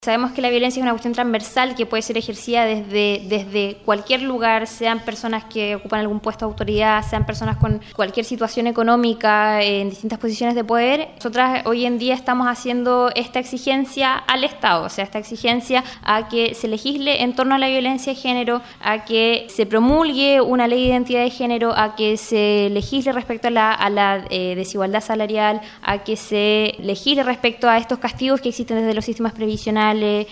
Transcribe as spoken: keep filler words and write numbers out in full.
Sabemos que la violencia es una cuestión transversal que puede ser ejercida desde, desde cualquier lugar, sean personas que ocupan algún puesto de autoridad, sean personas con cualquier situación económica, en distintas posiciones de poder. Nosotras hoy en día estamos haciendo esta exigencia al Estado, o sea, esta exigencia a que se legisle en torno a la violencia de género, a que se promulgue una ley de identidad de género, a que se legisle respecto a la, a la eh, desigualdad salarial, a que se legisle respecto a estos castigos que existen desde los sistemas previsionales,